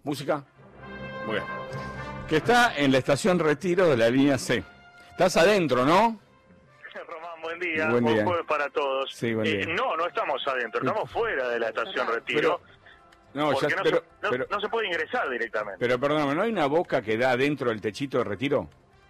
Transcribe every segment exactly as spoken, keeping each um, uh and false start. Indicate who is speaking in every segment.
Speaker 1: Música. Muy bien. Que está en la estación Retiro de la línea C. Estás adentro, ¿no?
Speaker 2: Román, buen día.
Speaker 1: Buen día.
Speaker 2: Buen jueves para todos.
Speaker 1: Sí, buen día.
Speaker 2: Eh, no, no estamos adentro, estamos fuera de la estación Retiro.
Speaker 1: Pero, no,
Speaker 2: porque
Speaker 1: ya,
Speaker 2: no,
Speaker 1: pero,
Speaker 2: se, no,
Speaker 1: pero,
Speaker 2: no se puede ingresar directamente.
Speaker 1: pero perdóname, ¿no hay una boca que da dentro del techito de Retiro?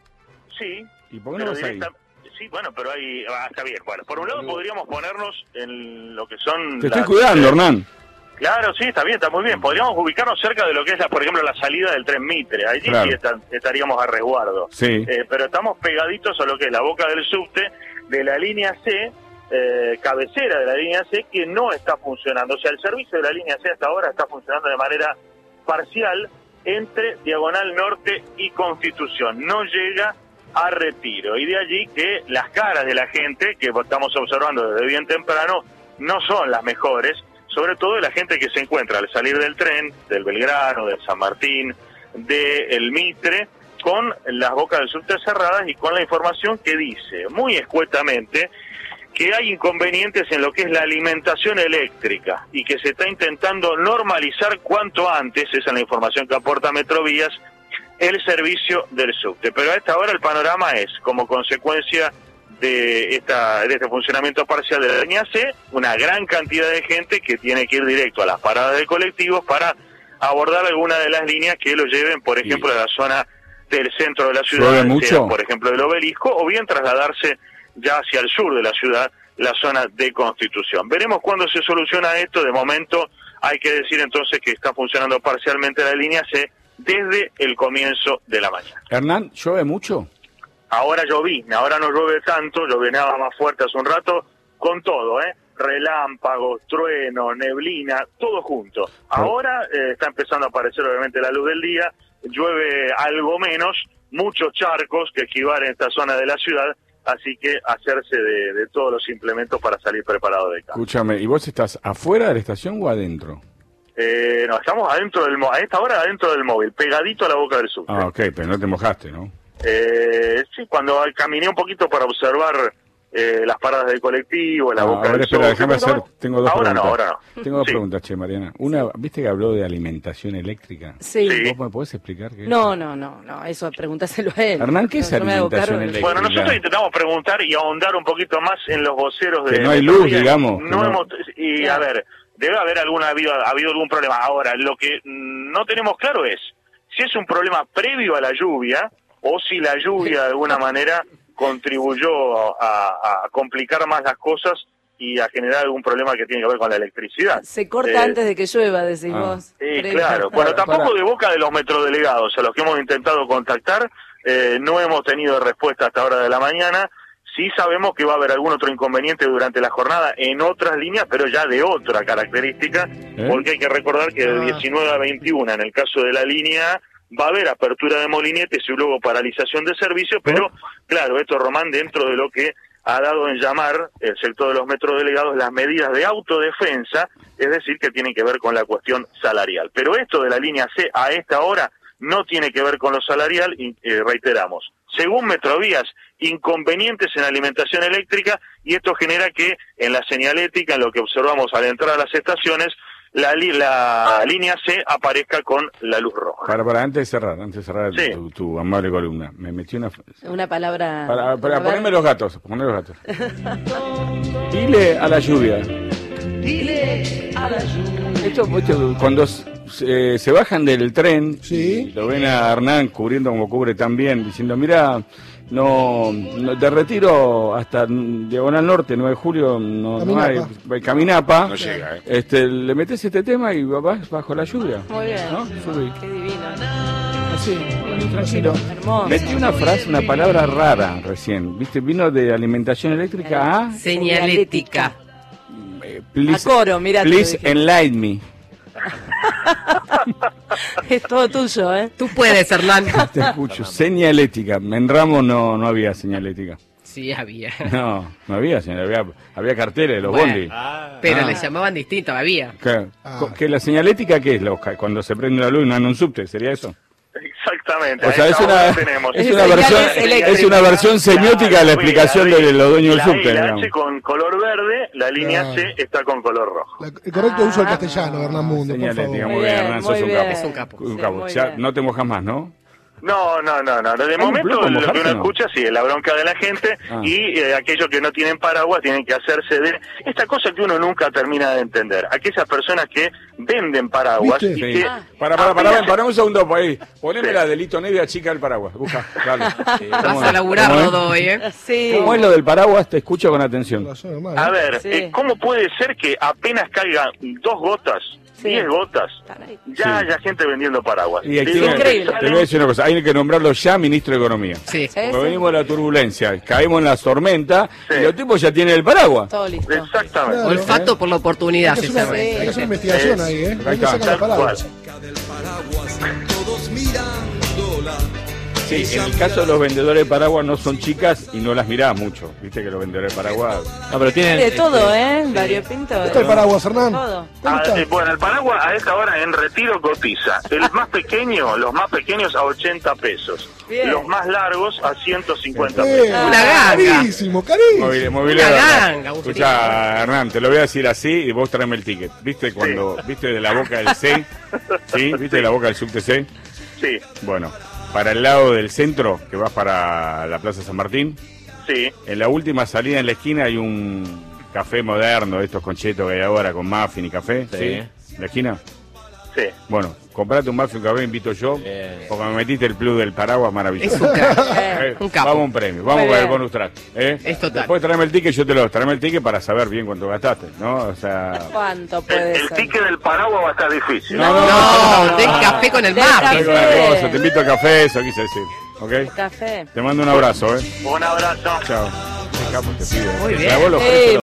Speaker 2: Sí.
Speaker 1: ¿Y por qué no vas ahí?
Speaker 2: Sí, bueno, pero ahí ah, está bien. Bueno, por un lado podríamos ponernos en lo que son...
Speaker 1: Te
Speaker 2: las,
Speaker 1: estoy cuidando, Hernán.
Speaker 2: Claro, sí, está bien, está muy bien. Podríamos ubicarnos cerca de lo que es, la, por ejemplo, la salida del tren Mitre. Ahí
Speaker 1: Claro.
Speaker 2: sí está, estaríamos a resguardo.
Speaker 1: Sí.
Speaker 2: Eh, pero estamos pegaditos a lo que es la boca del subte de la línea C, eh, cabecera de la línea C, que no está funcionando. O sea, el servicio de la línea C hasta ahora está funcionando de manera parcial entre Diagonal Norte y Constitución. No llega a Retiro. Y de allí que las caras de la gente, que estamos observando desde bien temprano, no son las mejores, sobre todo de la gente que se encuentra al salir del tren, del Belgrano, del San Martín, del Mitre, con las bocas del subte cerradas y con la información que dice, muy escuetamente, que hay inconvenientes en lo que es la alimentación eléctrica y que se está intentando normalizar cuanto antes, esa es la información que aporta Metrovías, el servicio del subte. Pero a esta hora el panorama es, como consecuencia de esta de este funcionamiento parcial de la línea C, una gran cantidad de gente que tiene que ir directo a las paradas de colectivos para abordar alguna de las líneas que lo lleven, por ejemplo, sí, a la zona del centro de la ciudad, sea, por ejemplo, del Obelisco, o bien trasladarse ya hacia el sur de la ciudad, la zona de Constitución. Veremos cuándo se soluciona esto. De momento hay que decir entonces que está funcionando parcialmente la línea C desde el comienzo de la mañana.
Speaker 1: Hernán, ¿llueve mucho?
Speaker 2: Ahora lloví, ahora no llueve tanto, llovinaba más fuerte hace un rato, con todo, ¿eh? Relámpagos, trueno, neblina, todo junto. Ahora eh, está empezando a aparecer obviamente la luz del día, llueve algo menos, muchos charcos que esquivar en esta zona de la ciudad, así que hacerse de, de todos los implementos para salir preparado de casa.
Speaker 1: Escúchame, ¿y vos estás afuera de la estación o adentro?
Speaker 2: Eh, no, estamos adentro del a esta hora adentro del móvil, pegadito a la boca del subte.
Speaker 1: Ah, ok, pero no te mojaste, ¿no?
Speaker 2: Eh, sí, cuando caminé un poquito para observar eh, las paradas del colectivo, la
Speaker 1: ah,
Speaker 2: boca
Speaker 1: a ver,
Speaker 2: del
Speaker 1: espera, déjame hacer, tengo dos
Speaker 2: ahora
Speaker 1: preguntas.
Speaker 2: No, ahora no.
Speaker 1: Tengo dos
Speaker 2: sí.
Speaker 1: preguntas, che, Mariana. Una, ¿viste que habló de alimentación eléctrica?
Speaker 3: Sí. sí.
Speaker 1: ¿Vos me podés explicar qué es?
Speaker 3: No, no, no, no, eso pregúntaselo a él.
Speaker 1: Hernán, ¿qué es
Speaker 3: no,
Speaker 1: alimentación eléctrica?
Speaker 2: Bueno, nosotros intentamos preguntar y ahondar un poquito más en los voceros de...
Speaker 1: Que no hay luz, digamos.
Speaker 2: No,
Speaker 1: no.
Speaker 2: hemos, y claro. A ver, debe haber alguna, ha habido, ha habido algún problema. Ahora, lo que no tenemos claro es si es un problema previo a la lluvia o si la lluvia de alguna manera contribuyó a, a complicar más las cosas y a generar algún problema que tiene que ver con la electricidad.
Speaker 3: Se corta eh, antes de que llueva, decís ah. vos.
Speaker 2: Eh, claro, bueno, tampoco para... de boca de los metrodelegados a los que hemos intentado contactar, eh, no hemos tenido respuesta hasta ahora de la mañana. Sí sabemos que va a haber algún otro inconveniente durante la jornada en otras líneas, pero ya de otra característica, ¿Eh? porque hay que recordar que de diecinueve a veintiuna, en el caso de la línea, va a haber apertura de molinetes y luego paralización de servicio, pero claro, esto, Román, dentro de lo que ha dado en llamar el sector de los metrodelegados las medidas de autodefensa, es decir, que tienen que ver con la cuestión salarial. Pero esto de la línea C a esta hora no tiene que ver con lo salarial, y eh, reiteramos, según Metrovías, inconvenientes en alimentación eléctrica, y esto genera que en la señalética, en lo que observamos al entrar a las estaciones, la, li la línea C aparezca con la luz roja.
Speaker 1: Para, para, antes de cerrar, antes de cerrar sí. tu, tu amable columna, me metí una...
Speaker 3: Una palabra...
Speaker 1: Para, para ponerme los gatos, ponerme los gatos. Dile a la lluvia.
Speaker 3: Dile a la lluvia.
Speaker 1: Esto, esto cuando se, se bajan del tren,
Speaker 4: ¿Sí?
Speaker 1: lo ven a Hernán cubriendo como cubre también, diciendo, mira... No, no, de Retiro hasta Diagonal Norte, nueve de julio, no, no hay, Caminapa,
Speaker 2: no llega, eh.
Speaker 1: este, le metes este tema y vas bajo la lluvia.
Speaker 3: Muy bien,
Speaker 1: ¿no? Subí.
Speaker 3: Qué divino.
Speaker 1: Así, tranquilo.
Speaker 3: Hermoso.
Speaker 1: Metí una frase, una palabra rara recién, ¿viste? Vino de alimentación eléctrica a...
Speaker 3: Señalética.
Speaker 1: Eh, please,
Speaker 3: a coro, mirá.
Speaker 1: Please enlighten me.
Speaker 3: Es todo tuyo, ¿eh?
Speaker 5: Tú puedes, Hernán.
Speaker 1: Te escucho. Señalética. En Ramos no, no había señalética.
Speaker 5: Sí, había.
Speaker 1: No, no había señal. Había, había carteles, los bueno, bondi.
Speaker 5: Ah, pero ah. les llamaban distinto, había.
Speaker 1: ¿Qué? Ah. ¿Que la señalética qué es? Cuando se prende la luz y no anda un subte, ¿sería eso?
Speaker 2: Exactamente.
Speaker 1: O sea,
Speaker 2: a
Speaker 1: es
Speaker 2: esta
Speaker 1: una,
Speaker 2: hora tenemos
Speaker 1: es una
Speaker 3: Señales
Speaker 1: versión,
Speaker 3: eléctricas.
Speaker 1: es una versión semiótica de la explicación
Speaker 2: Claro,
Speaker 1: de los dueños del
Speaker 2: la E
Speaker 1: subte.
Speaker 2: y la
Speaker 1: digamos.
Speaker 2: H con color verde, la línea
Speaker 4: Claro.
Speaker 2: C está con color rojo.
Speaker 4: La- el correcto uso del
Speaker 3: Ah.
Speaker 4: castellano, Hernán Mundo, por
Speaker 1: Señalética,
Speaker 4: favor.
Speaker 1: muy
Speaker 3: Muy
Speaker 1: bien,
Speaker 3: bien,
Speaker 1: Hernán,
Speaker 3: muy
Speaker 1: sos un
Speaker 3: bien.
Speaker 1: capo.
Speaker 5: Es un capo.
Speaker 1: Un
Speaker 3: Sí,
Speaker 1: capo.
Speaker 3: muy
Speaker 1: Ya
Speaker 3: bien.
Speaker 1: no te mojas más, ¿no?
Speaker 2: No, no, no, no. De
Speaker 1: ¿Hay un
Speaker 2: momento
Speaker 1: problema con
Speaker 2: lo que
Speaker 1: mojarse,
Speaker 2: uno
Speaker 1: no?
Speaker 2: escucha sí es la bronca de la gente
Speaker 1: Ah.
Speaker 2: y eh, aquellos que no tienen paraguas tienen que hacerse de esta cosa que uno nunca termina de entender. Aquellas personas que venden paraguas
Speaker 4: ¿Viste?
Speaker 2: y
Speaker 1: Sí.
Speaker 2: que
Speaker 3: Ah.
Speaker 1: Para, para, para,
Speaker 2: apenas-
Speaker 1: para un segundo por ahí. Poneme
Speaker 2: Sí.
Speaker 1: la delito Neve a chica del paraguas. Busca, dale. Sí,
Speaker 5: Vas
Speaker 1: ¿cómo
Speaker 5: a
Speaker 1: es?
Speaker 5: laburar,
Speaker 1: ¿Cómo es?
Speaker 5: Rodo, hoy, ¿eh?
Speaker 3: Sí.
Speaker 1: ¿Cómo es lo del paraguas? Te escucho con atención.
Speaker 4: Razón, Hernán,
Speaker 2: A
Speaker 4: ¿eh?
Speaker 2: ver,
Speaker 3: Sí.
Speaker 2: eh, ¿cómo puede ser que apenas caigan dos gotas,
Speaker 3: Sí.
Speaker 2: diez gotas,
Speaker 3: Caray.
Speaker 2: ya
Speaker 1: Sí.
Speaker 2: haya gente vendiendo paraguas?
Speaker 1: Y aquí
Speaker 2: ¿De dónde
Speaker 3: increíble.
Speaker 1: te
Speaker 2: salen?
Speaker 1: voy a decir una cosa. Hay que nombrarlo ya ministro de Economía.
Speaker 5: Sí.
Speaker 3: Sí,
Speaker 1: Porque
Speaker 3: sí.
Speaker 1: venimos de la turbulencia, caímos en la tormenta
Speaker 2: Sí.
Speaker 1: y los tipos ya tienen el paraguas.
Speaker 3: Todo listo.
Speaker 2: Exactamente.
Speaker 4: Claro.
Speaker 5: Olfato por la oportunidad,
Speaker 4: Hay que
Speaker 5: se
Speaker 4: hacer una,
Speaker 5: llama.
Speaker 3: Sí.
Speaker 4: hay que hacer una investigación ahí, ¿eh?
Speaker 1: Ahí
Speaker 4: Ahí
Speaker 1: está.
Speaker 4: sacan la
Speaker 2: Tal
Speaker 4: palabra.
Speaker 2: cual.
Speaker 1: Sí, en el caso de los vendedores de paraguas no son chicas y no las mirás mucho. Viste que los vendedores de paraguas...
Speaker 6: No, pero tienen.
Speaker 3: De todo,
Speaker 6: este,
Speaker 3: ¿eh? Variopinto.
Speaker 4: ¿Cómo está el paraguas, Hernán?
Speaker 3: Todo.
Speaker 4: ¿Cómo
Speaker 2: Ah,
Speaker 4: está?
Speaker 2: eh, bueno, el paraguas a esta hora en retiro cotiza. El más pequeño, los más pequeños a ochenta pesos.
Speaker 3: Bien.
Speaker 2: Los más largos a ciento cincuenta
Speaker 4: Eh,
Speaker 2: pesos.
Speaker 5: Una ganga.
Speaker 4: Carísimo, carísimo.
Speaker 1: Móvil, móvil,
Speaker 5: Una
Speaker 1: Hernán.
Speaker 5: ganga, Agustín.
Speaker 1: Escuchá, Hernán, te lo voy a decir así y vos tráeme el ticket. ¿Viste cuando, viste de la boca del C? ¿Sí? ¿Viste de la boca del subte C?
Speaker 2: Sí,
Speaker 1: Bueno, para el lado del centro, que vas para la Plaza San Martín,
Speaker 2: sí.
Speaker 1: en la última salida en la esquina hay un café moderno, de estos conchetos que hay ahora con muffin y café.
Speaker 6: Sí.
Speaker 1: ¿Sí? ¿En la esquina?
Speaker 2: Sí.
Speaker 1: Bueno, comprate un muffin, un café, invito yo,
Speaker 6: Bien.
Speaker 1: porque me metiste el plus del paraguas
Speaker 5: Es
Speaker 1: maravilloso.
Speaker 5: un crack.
Speaker 1: Eh,
Speaker 5: un capo.
Speaker 1: Vamos a un premio, vamos
Speaker 3: Muy
Speaker 1: con el
Speaker 3: bien.
Speaker 1: bonus track. ¿eh?
Speaker 5: Es total.
Speaker 1: Después tráeme el ticket, yo te lo tráeme el ticket para saber bien cuánto gastaste, ¿no? O sea...
Speaker 3: ¿Cuánto
Speaker 2: El,
Speaker 3: puede
Speaker 2: el
Speaker 3: ser?
Speaker 2: ticket del paraguas va a estar difícil.
Speaker 1: No,
Speaker 5: No, del café con el
Speaker 3: Del
Speaker 5: mapa.
Speaker 3: café.
Speaker 1: Traigo una cosa, te invito a café, eso quise decir. ¿Ok?
Speaker 3: Café.
Speaker 1: Te mando un abrazo, ¿eh?
Speaker 2: Un abrazo.
Speaker 1: Chao. Qué capo te pido.
Speaker 5: Muy
Speaker 1: Te
Speaker 5: bien.
Speaker 1: clavó los
Speaker 3: Sí,
Speaker 1: precios.